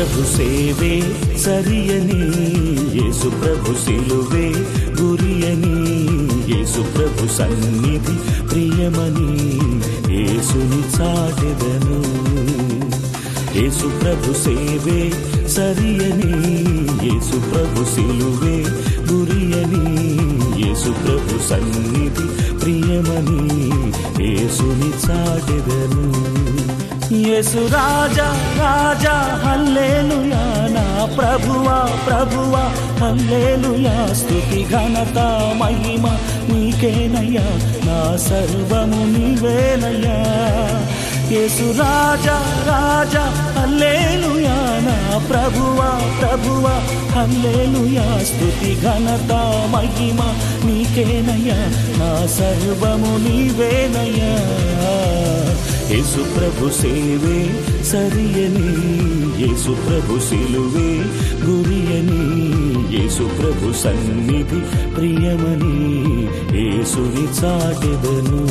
ప్రభు సేవే సరియని, యేసు ప్రభు సిలువే గురియని, యేసు ప్రభు సన్నిధి ప్రియమని యేసుని చాటెదను. యేసు ప్రభు సేవే సరియని, యేసు ప్రభు సిలువే గురియని, యేసు ప్రభు సన్నిధి ప్రియమని యేసుని చాటెదను. యేసు రాజా రాజా హల్లెలూయా, నా ప్రభువా ప్రభువా హల్లెలూయా. స్తుతి ఘనత మహిమ నీకేనయ్యా, నా సర్వము నీవేనయ్యా. యేసు రాజా రాజా హల్లెలూయా, నా ప్రభువా ప్రభువా హల్లెలూయా. స్తుతి ఘనత మహిమ నీకేనయ్యా, నా సర్వము నీవేనయ్యా. యేసు ప్రభు సేవే సరియని, యేసు ప్రభు సిలువే గురియని, యేసు ప్రభు సన్నిధి ప్రియమని యేసుని చాటెదను.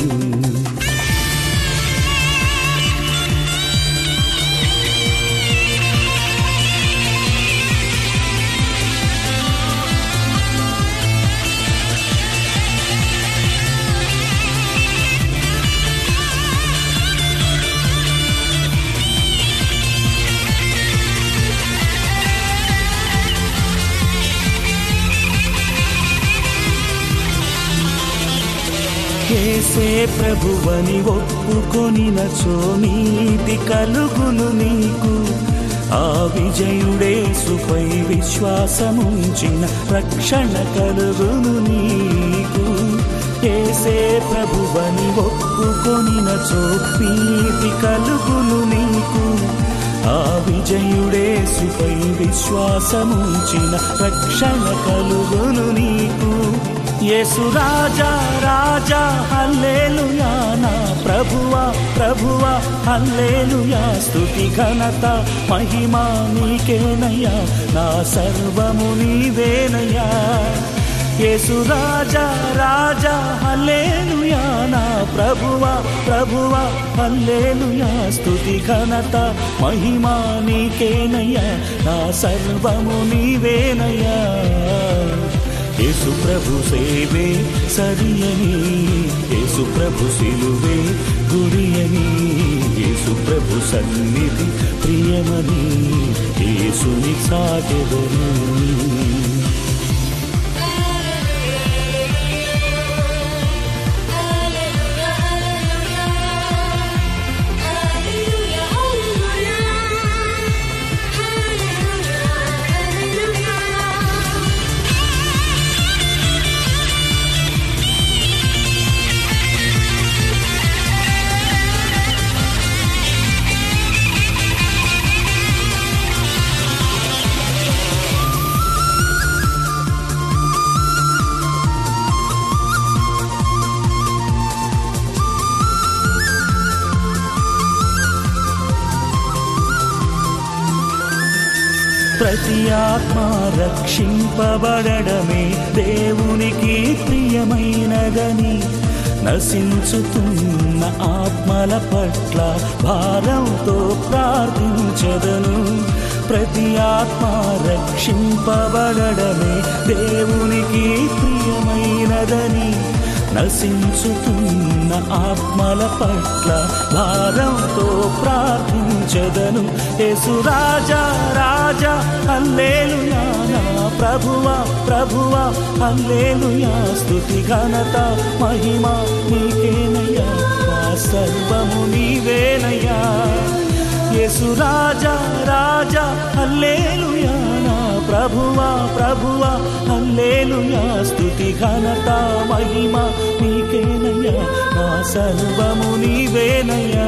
యేసే ప్రభువని ఒప్పుకొనినచో నీతి కలుగును నీకు, ఆ విజయుడేసుపై విశ్వాసముంచిన రక్షణ కలుగును నీకు. యేసే ప్రభువని ఒప్పుకొనినచో నీతి కలుగును నీకు, ఆ విజయుడేసుపై విశ్వాసముంచిన రక్షణ కలుగును నీకు. యేసు రాజా రాజా హల్లెలూయా, నా ప్రభువా ప్రభువా హల్లెలూయా. స్తుతి ఘనత మహిమ నీకేనయ్యా, నా సర్వము నీవేనయ్యా. యేసు రాజా రాజా హల్లెలూయా, నా ప్రభువా ప్రభువా హల్లెలూయా. స్తుతి ఘనత మహిమ నీకేనయ్యా, నా సర్వము నీవేనయ్యా. యేసు ప్రభు సేవే సరియని, యేసు ప్రభు సిలువే గురియని, యేసు ప్రభు సన్నిధి ప్రియమని యేసుని చాటెదను. ప్రతి ఆత్మ రక్షింపబడడమే దేవునికి ప్రియమైనదని, నశించుతున్న ఆత్మల పట్ల భారంతో ప్రార్థించెదను. ప్రతి ఆత్మ రక్షింపబడడమే దేవునికి ప్రియమైనదని, నశించుతున్న ఆత్మల పట్ల భారంతో ప్రార్థించెదను. యేసు రాజా రాజా హల్లెలూయా, నా ప్రభువా ప్రభువా హల్లెలూయా. స్తుతి ఘనత మహిమ నీకేనయ్యా, నా సర్వము నీవేనయ్యా. యేసు రాజా రాజా హల్లెలూయా, నా ప్రభువా ప్రభువా హల్లెలూయా. స్తుతి ఘనత మహిమ నీకేనయ్యా, నా సర్వము నీవేనయ్యా.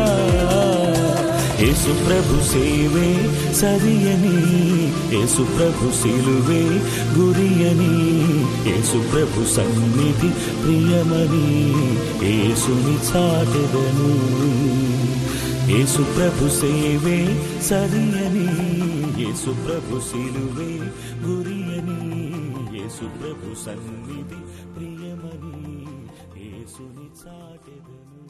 యేసు ప్రభు సేవే సరియని, యేసు ప్రభు సిలువే గురియని, యేసు ప్రభు సన్నిధి ప్రియమని యేసుని చాటెదను. యేసు ప్రభు సేవే సరియని, యేసు ప్రభు సిలువే గురియని, యేసు ప్రభు సన్నిధి ప్రియమని యేసుని చాటెదను.